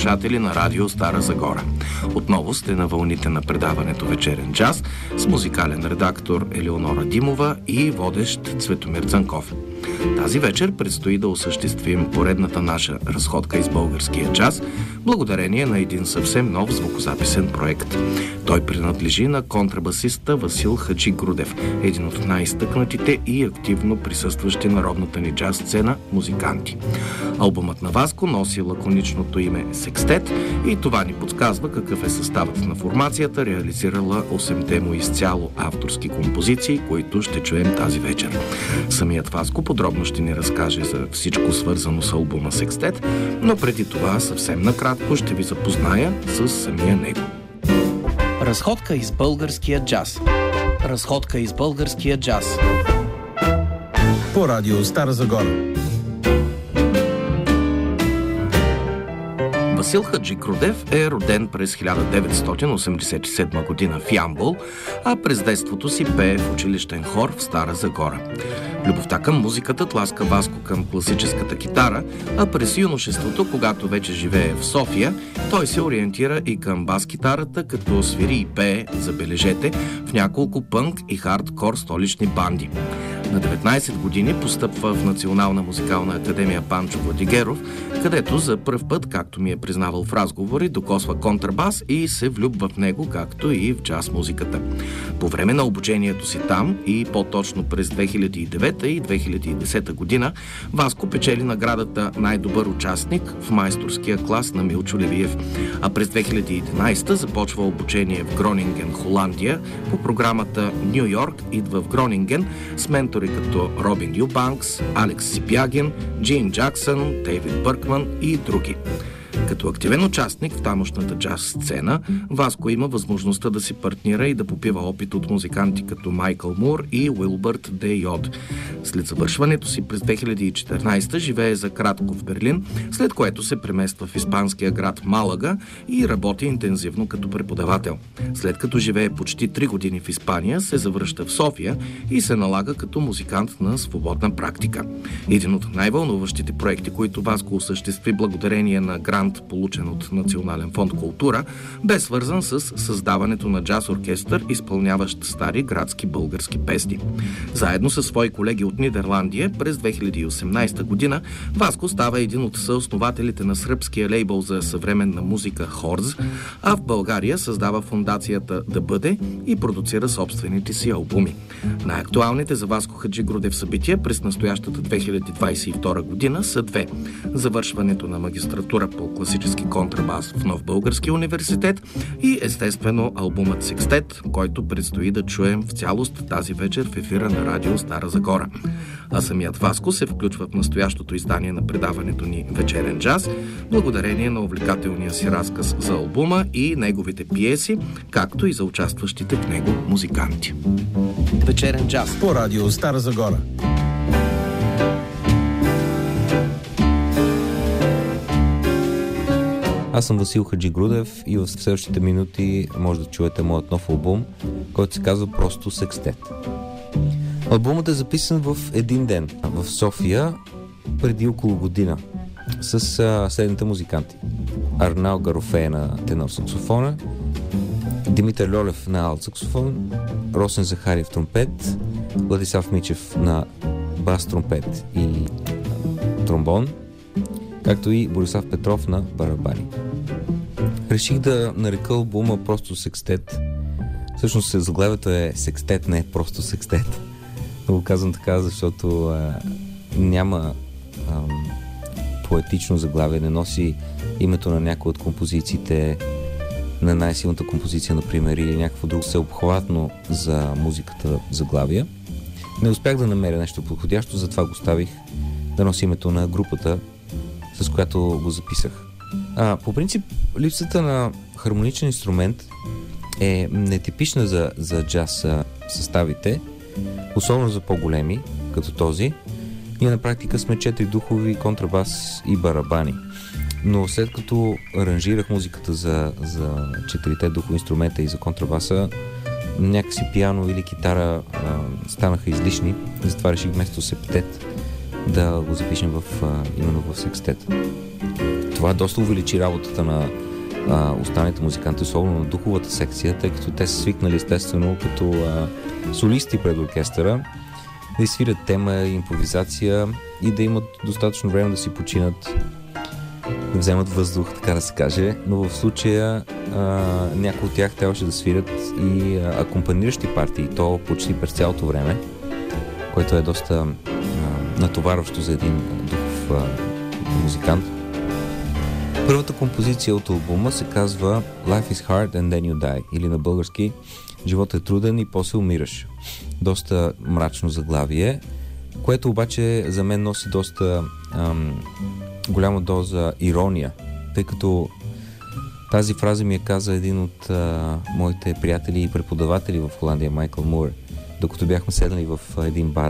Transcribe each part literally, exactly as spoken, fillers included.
слушатели на радио Стара Загора. Отново сте на вълните на предаването Вечерен джаз с музикален редактор Елеонора Димова и водещ Цветомир Цанков. Тази вечер предстои да осъществим поредната наша разходка из българския джаз, благодарение на един съвсем нов звукозаписен проект. Той принадлежи на контрабасиста Васил Хаджигрудев, един от най-изтъкнатите и активно присъстващи на родната ни джаз сцена музиканти. Албумът на Васко носи лаконичното име Секстет и това ни подсказва какъв е съставът на формацията, реализирала осемте му изцяло авторски композиции, които ще чуем тази вечер. Самият Васко подробно ще ни разкаже за всичко свързано с албума Секстет, но преди това съвсем накратко ще ви запозная с самия него. Разходка из българския джаз. Разходка из българския джаз. По радио Стара Загора. Васил Хаджигрудев е роден през хиляда деветстотин осемдесет и седма година в Ямбол, а през детството си пее в училищен хор в Стара Загора. Любовта към музиката тласка Васко към класическата китара, а през юношеството, когато вече живее в София, той се ориентира и към бас-китарата, като свири и пее, забележете, в няколко пънк и хардкор столични банди. На деветнайсет години постъпва в Национална музикална академия Панчо Владигеров, където за пръв път, както ми е признавал в разговори, докосва контрабас и се влюбва в него, както и в джаз музиката. По време на обучението си там и по-точно през две хиляди и девета и две хиляди и десета година, Васко печели наградата най-добър участник в майсторския клас на Милчо Левиев, а през две хиляди и единайсета започва обучение в Гронинген, Холандия, по програмата Ню Йорк идва в Гронинген с ментори като Робин Юбанкс, Алекс Сипягин, Джин Джаксън, Дейвид Бъркман и други. Като активен участник в тамошната джаз сцена, Васко има възможността да си партнира и да попива опит от музиканти като Майкъл Мур и Уилбърт Де Йод. След завършването си през две хиляди и четиринайсета живее за кратко в Берлин, след което се премества в испанския град Малага и работи интензивно като преподавател. След като живее почти три години в Испания, се завръща в София и се налага като музикант на свободна практика. Един от най-вълнуващите проекти, които Васко осъществи благодарение на грант, получен от Национален фонд култура, бе свързан с създаването на джаз оркестър, изпълняващ стари градски български песни. Заедно със свои колеги от Нидерландия през две хиляди и осемнайсета година Васко става един от съоснователите на сръбския лейбъл за съвременна музика Хорз, а в България създава фондацията Да бъде и продуцира собствените си албуми. Най-актуалните за Васко Хаджигрудев събития през настоящата две хиляди двайсет и втора година са две: завършването на магистратура по класически контрабас в Нов български университет и естествено албумът Секстет, който предстои да чуем в цялост тази вечер в ефира на радио Стара Загора. А самият Васко се включва в настоящото издание на предаването ни Вечерен джаз, благодарение на увлекателния си разказ за албума и неговите пиеси, както и за участващите в него музиканти. Вечерен джаз по радио Стара Загора. Аз съм Васил Хаджигрудев и в следващите минути може да чуете моят нов албум, който се казва просто Секстет. Албумът е записан в един ден в София преди около година с а, следните музиканти: Арнал Гарофея на тенор саксофона, Димитър Льолев на алт саксофон, Росен Захариев тромпет, Владислав Мичев на бас тромпет и тромбон, както и Борислав Петров на барабани. Реших да нарека албума просто Секстет. Всъщност заглавието е Секстет, не е просто Секстет. Но го казвам така, защото а, няма а, поетично заглавие, не носи името на някои от композициите, на най-силната композиция, например, или някакво друго всеобхватно за музиката заглавие. Не успях да намеря нещо подходящо, затова го ставих да носи името на групата, с която го записах. А, по принцип, липсата на хармоничен инструмент е нетипична за, за джаз съставите, особено за по-големи, като този. Ние на практика сме четири духови, контрабас и барабани. Но след като аранжирах музиката за, за четирите духови инструмента и за контрабаса, някакси пиано или китара а, станаха излишни, затова реших вместо септет да го запишем в, а, именно в секстет. това доста увеличи работата на а, останалите музиканти, особено на духовата секция, тъй като те са свикнали естествено като а, солисти пред оркестъра да изсвирят тема, импровизация и да имат достатъчно време да си починат, да вземат въздух, така да се каже, но в случая а, някои от тях трябваше да свирят и а, акомпаниращи партии, то почти през цялото време, което е доста а, натоварващо за един духов а, музикант. Първата композиция от албума се казва Life is hard and then you die, или на български Животът е труден и после умираш. Доста мрачно заглавие, което обаче за мен носи доста ам, голяма доза ирония, тъй като тази фраза ми я каза един от а, моите приятели и преподаватели в Холандия, Майкъл Мур, докато бяхме седнали в а, един бар.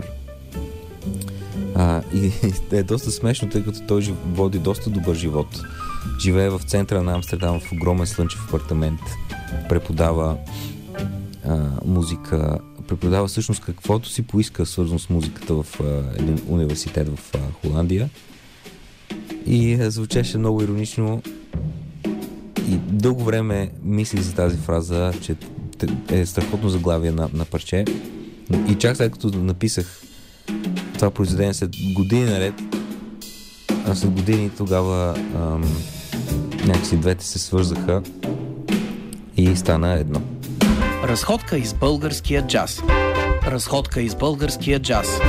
А, и, и е доста смешно, тъй като той води доста добър живот. Живее в центъра на Амстердам в огромен слънчев апартамент, преподава а, музика, преподава всъщност каквото си поиска, свързано с музиката в а, един университет в а, Холандия. И а, звучеше много иронично и дълго време мислих за тази фраза, че е страхотно заглавие на, на парче. И чак след като написах това произведение след години наред, а след години тогава ам, някакси двете се свързаха и стана едно. Разходка из българския джаз. Разходка из българския джаз.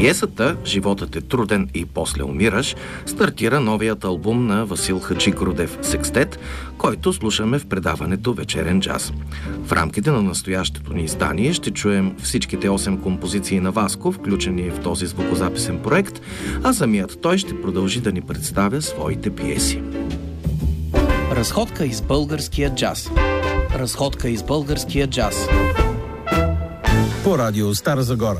пиесата «Животът е труден и после умираш» стартира новият албум на Васил Хаджигрудев «Секстет», който слушаме в предаването «Вечерен джаз». В рамките на настоящето ни издание ще чуем всичките осем композиции на Васко, включени в този звукозаписен проект, а самият той ще продължи да ни представя своите пиеси. Разходка из българския джаз. Разходка из българския джаз. По радио Стара Загора.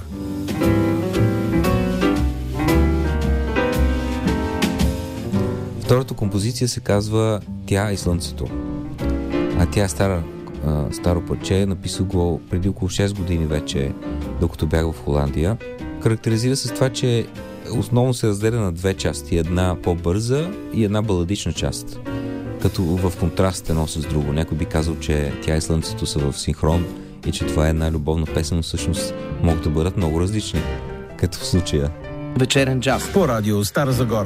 Втората композиция се казва «Тя и слънцето». А тя е стара, а, старо парче, написал го преди около шест години вече, докато бях в Холандия. Характеризира се с това, че основно се разделя на две части. Една по-бърза и една баладична част, като в контраст едно с друго. Някой би казал, че «Тя и слънцето» са в синхрон и че това е една любовна песен, но всъщност могат да бъдат много различни, като в случая. Вечерен джаз. По радио Стара Загора.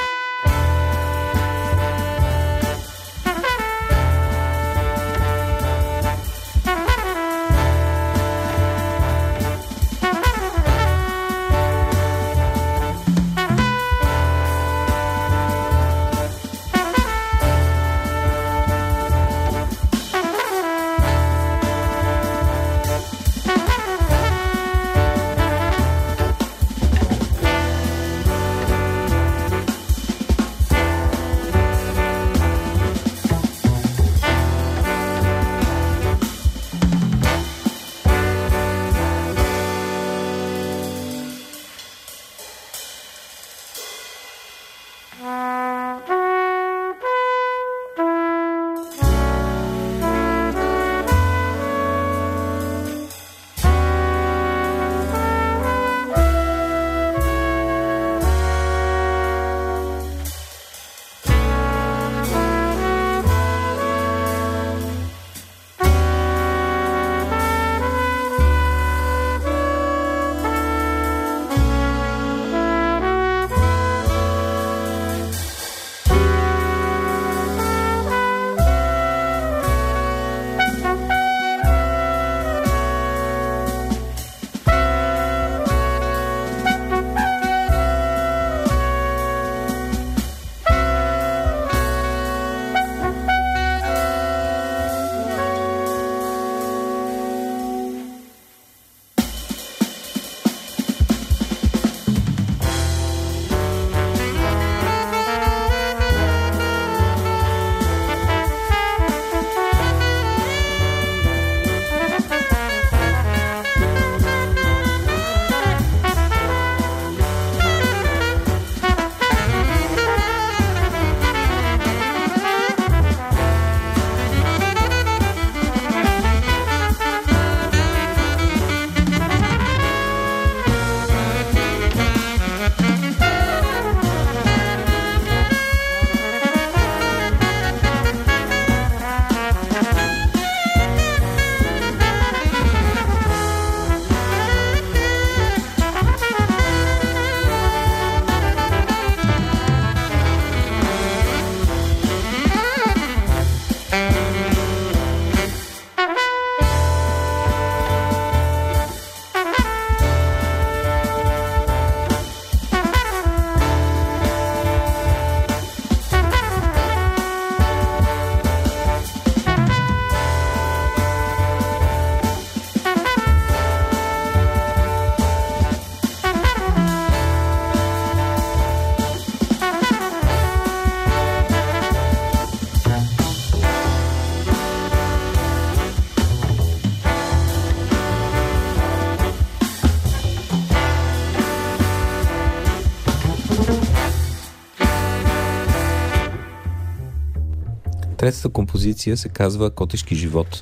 Третата композиция се казва «Котешки живот».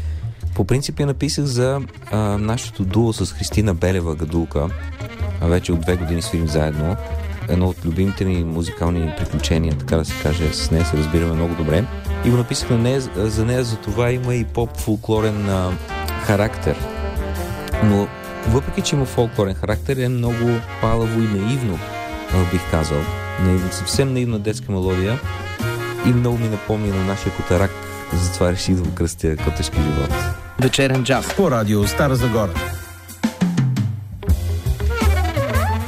По принцип я написах за а, нашето дуо с Христина Белева Гадулка. А вече от две години свирим заедно. Едно от любимите ни музикални приключения, така да се каже. С нея се разбираме много добре. И го написах на нея, за нея, за това има и поп-фолклорен а, характер. Но въпреки, че има фолклорен характер, е много палаво и наивно, бих казал. Наивно, съвсем наивна детска мелодия и много ми напомни на нашия котарак, затова реших да го кръстя Котешки живот. Вечерен джаз. По радио Стара Загора.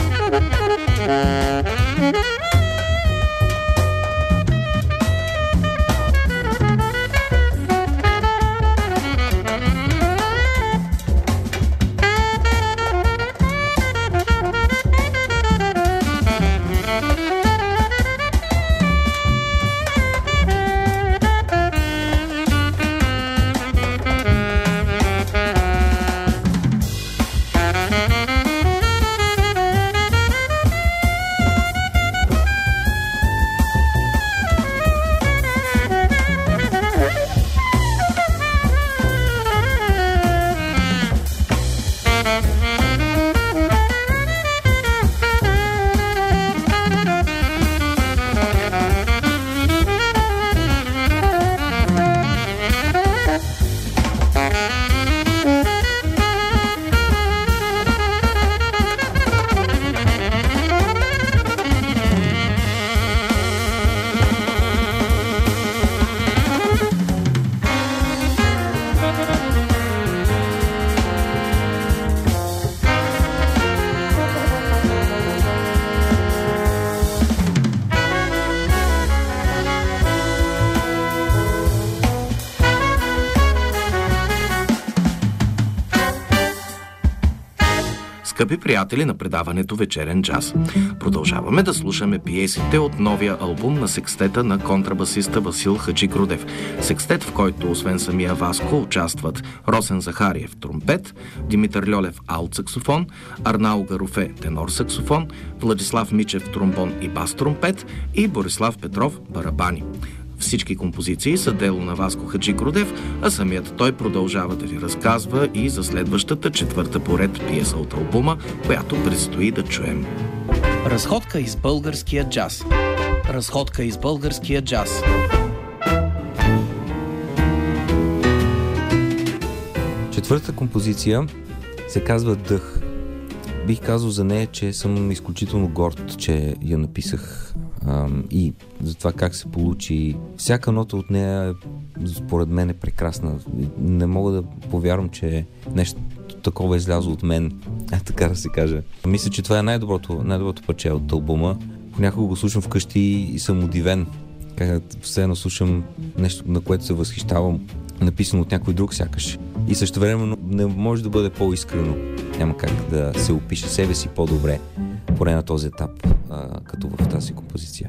Скъпи приятели на предаването Вечерен джаз, продължаваме да слушаме пиесите от новия албум на секстета на контрабасиста Васил Хаджигрудев. Секстет, в който освен самия Васко участват Росен Захариев тромпет, Димитър Льолев алт саксофон, Арнал Гаруфе тенор саксофон, Владислав Мичев тромбон и бас тромпет и Борислав Петров барабани. Всички композиции са дело на Васко Хаджигрудев, а самият той продължава да ви разказва и за следващата четвърта поред пиеса от албума, която предстои да чуем. Разходка из българския джаз. Разходка из българския джаз. Четвърта композиция се казва Дъх. Бих казал за нея, че съм изключително горд, че я написах ам, и за това как се получи. Всяка нота от нея според мен е прекрасна. Не мога да повярвам, че нещо такова е излязло от мен, а така да се каже. Мисля, че това е най-доброто, най-доброто парче от албума. Понякога го слушам вкъщи и съм удивен. Как все едно слушам нещо, на което се възхищавам, написано от някой друг сякаш. И същевременно не може да бъде по-искрено. Няма как да се опише себе си по-добре, поне на този етап, а, като в тази композиция.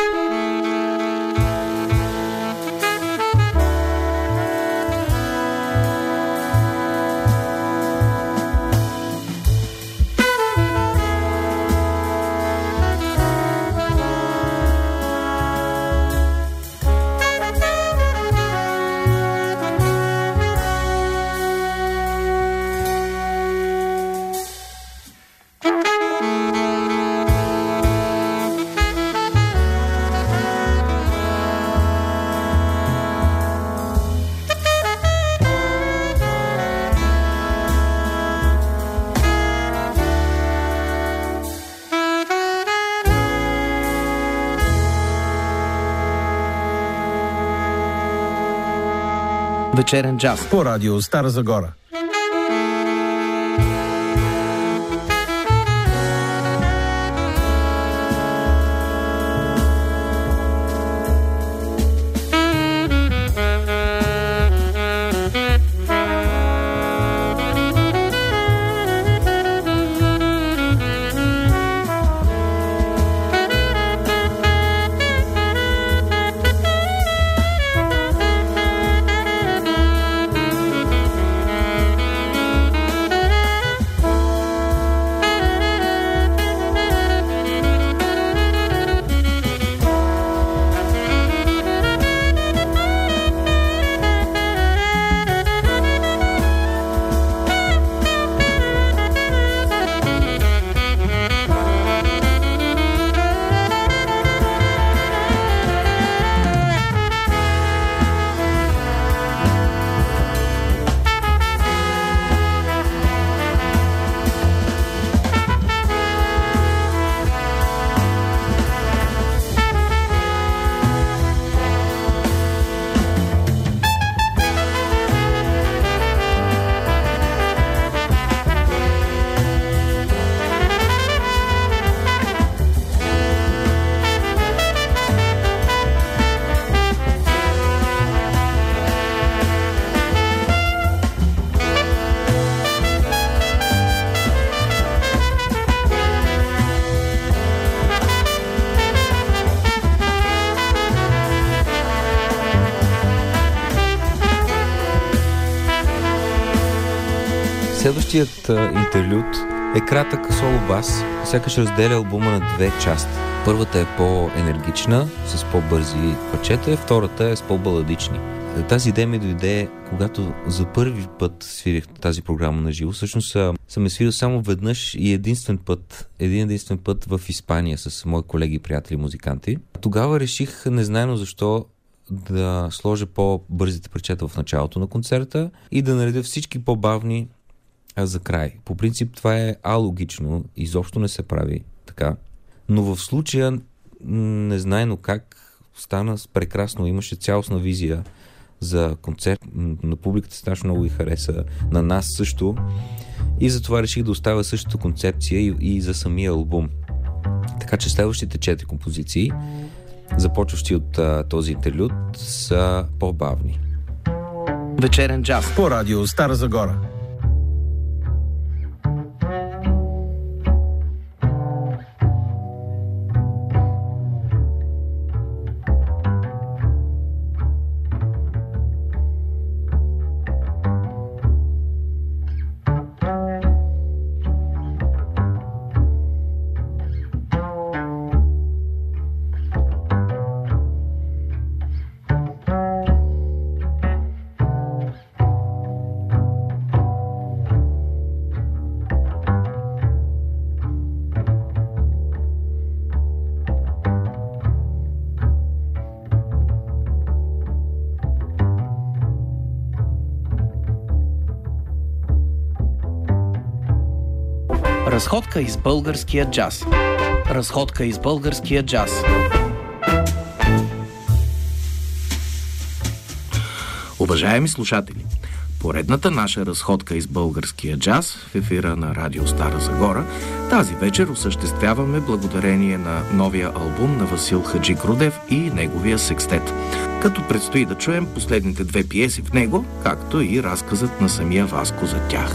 Вечерен джаз. По радио Стара Загора. Следващият а, интерлюд е кратък соло бас, сякаш разделя албума на две части. Първата е по-енергична, с по-бързи парчета, втората е с по-баладични. Тази идея ми дойде, когато за първи път свирих тази програма на живо. Всъщност съм я свирил само веднъж и единствен път, един единствен път в Испания с мои колеги и приятели музиканти. Тогава реших, незнайно защо, да сложа по-бързите парчета в началото на концерта и да наредя всички по-бавни за край. По принцип това е алогично, изобщо не се прави така. Но в случая, незнайно как, стана прекрасно. Имаше цялостна визия за концерт. На публиката страшно много и хареса. На нас също. И затова реших да оставя същата концепция и, и за самия албум. Така че следващите четири композиции, започващи от а, този интерлюд, са по-бавни. Вечерен джаз по радио Стара Загора. Разходка из българския джаз. Разходка из българския джаз. Уважаеми слушатели, поредната наша разходка из българския джаз в ефира на Радио Стара Загора тази вечер осъществяваме благодарение на новия албум на Васил Хаджигрудев и неговия секстет. Като предстои да чуем последните две пиеси в него, както и разказът на самия Васко за тях.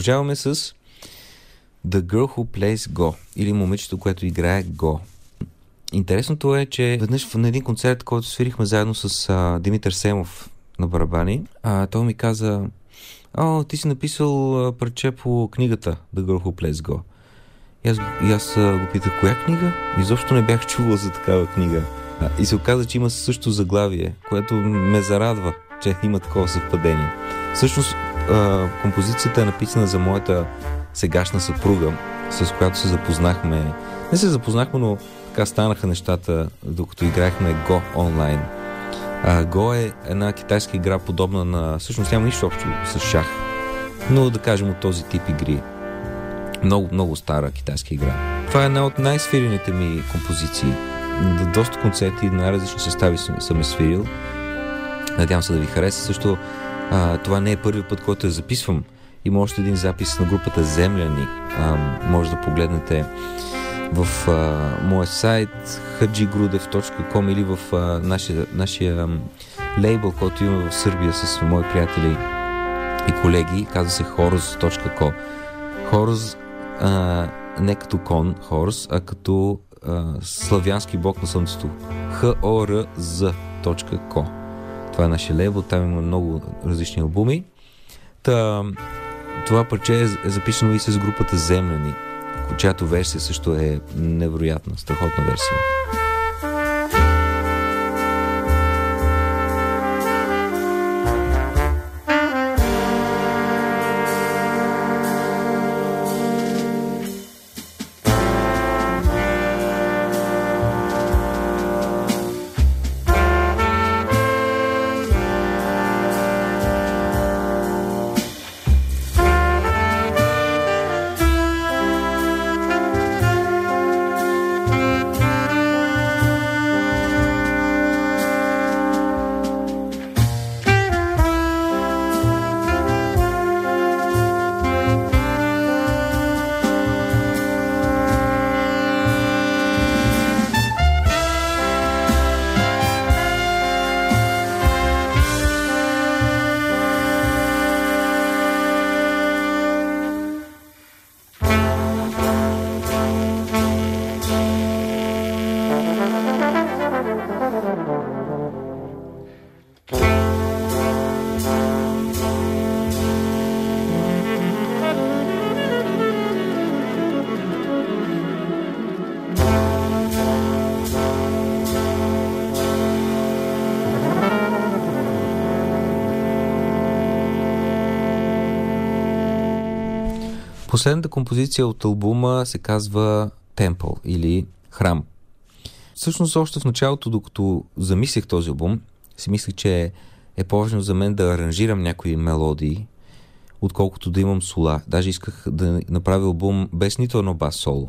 Продължаваме с The Girl Who Plays Go, или момичето, което играе Go. Интересното е, че веднъж на един концерт, който свирихме заедно с а, Димитър Семов на барабани, а, той ми каза: "О, ти си написал а, парче по книгата The Girl Who Plays Go." И аз, и аз а, го питах: "Коя книга?" Изобщо не бях чувал за такава книга. А, и се оказа, че има също заглавие, което ме зарадва, че има такова съвпадение. Всъщност а, композицията е написана за моята сегашна съпруга, с която се запознахме. Не се запознахме, но така станаха нещата, докато играехме Go онлайн. А, Go е една китайска игра, подобна на... Всъщност няма нищо общо с шах, но да кажем от този тип игри. Много, много стара китайска игра. Това е една от най-свирените ми композиции. Доста концерти, най-различни състави съм, съм е свирил. Надявам се да ви хареса. Също а, това не е първи път, който я записвам. Има още един запис на групата Земляни. А, може да погледнете в а, моя сайт хаджи грудев точка ком или в а, нашия, нашия а, лейбъл, който имаме в Сърбия с мои приятели и колеги. Казва се хорус точка ко. Хорус а, не като кон, Хорус, а като а, славянски бог на слънцето. Х-О-Р-З точка ко. Това е нашия лейбъл, там има много различни албуми. Та, това парче е записано и с групата Земляни, чиято версия също е невероятна, страхотна версия. Последната композиция от албума се казва Temple или Храм. Всъщност още в началото, докато замислих този албум, си мислех, че е по-важно за мен да аранжирам някои мелодии, отколкото да имам сола. Даже исках да направя албум без нито едно бас соло.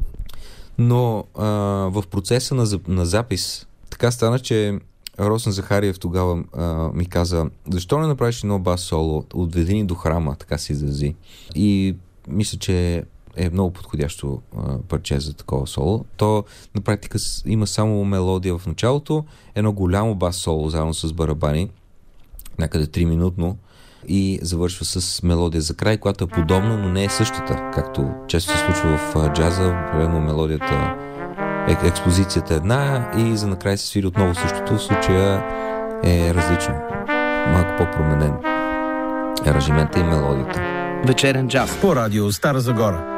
Но а, в процеса на, на запис така стана, че Росен Захариев тогава а, ми каза: "Защо не направиш едно бас соло от Ведини до Храма?" Така се изрази. И мисля, че е много подходящо а, парче за такова соло. То на практика има само мелодия в началото, едно голямо бас соло заедно с барабани, някъде три минутно, и завършва с мелодия за край, която е подобна, но не е същата, както често се случва в а, джаза. Примерно мелодията, е, експозицията е една и за накрай се свири отново същото. В случая е различно, малко по-променен аранжимента и мелодията. Вечерен джаз по радио Стара Загора.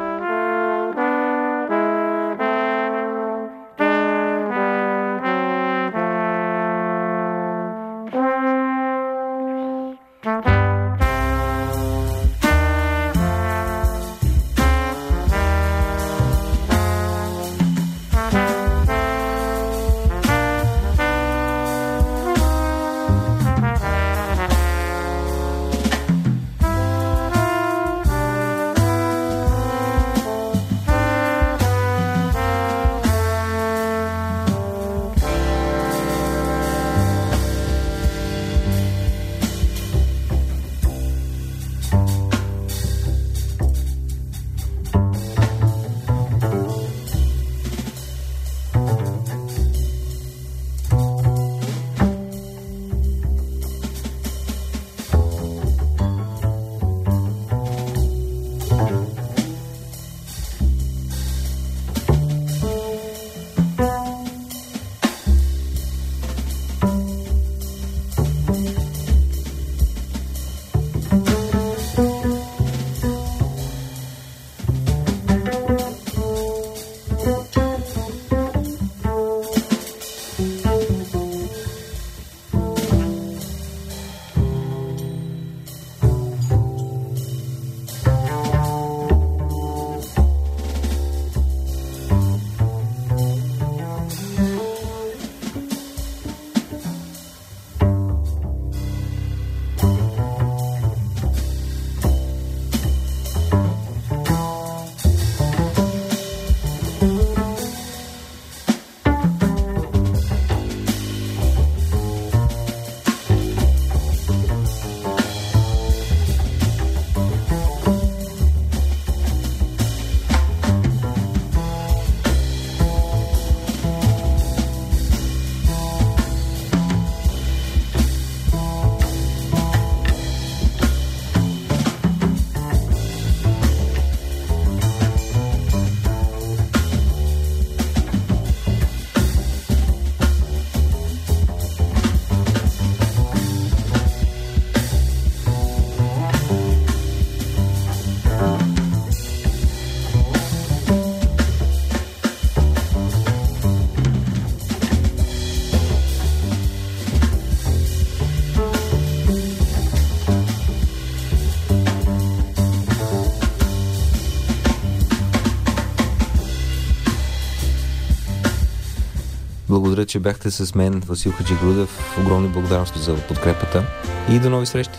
Благодаря, че бяхте с мен, Васил Хаджигрудев. Огромни благодарности за подкрепата и до нови срещи!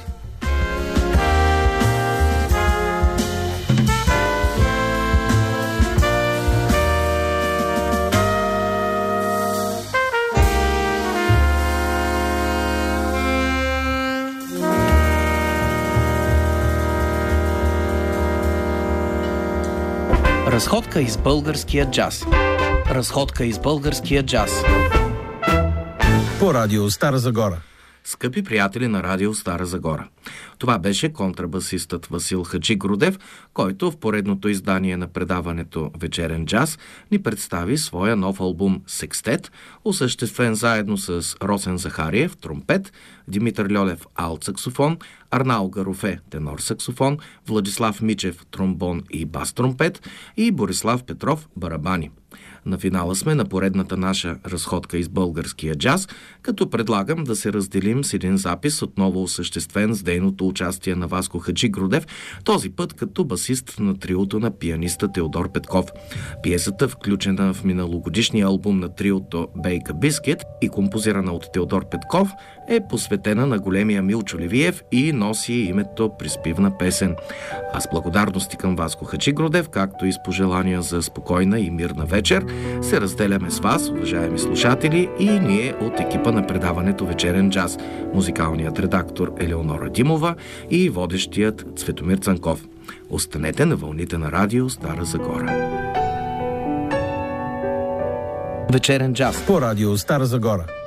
Разходка из българския джаз. Разходка из българския джаз. По радио Стара Загора. Скъпи приятели на радио Стара Загора. Това беше контрабасистът Васил Хаджигрудев, който в поредното издание на предаването Вечерен джаз ни представи своя нов албум «Секстет», осъществен заедно с Росен Захариев, тромпет, Димитър Льолев, алт-саксофон, Арнал Гарофе, тенор-саксофон, Владислав Мичев, тромбон и бас-тромпет и Борислав Петров, барабани. На финала сме на поредната наша разходка из българския джаз, като предлагам да се разделим с един запис, отново осъществен с дейното участие на Васко Хаджигрудев, този път като басист на триото на пианиста Теодор Петков. Пиесата, включена в миналогодишния албум на триото Бейка Бискет и композирана от Теодор Петков, е посветена на големия Милчо Левиев и носи името Приспивна песен. А с благодарности към Васко Хаджигрудев, както и с пожелания за спокойна и мирна вечер, се разделяме с вас, уважаеми слушатели, и ние от екипа на предаването Вечерен джаз, музикалният редактор Елеонора Димова и водещият Цветомир Цанков. Останете на вълните на радио Стара Загора. Вечерен джаз. По радио Стара Загора.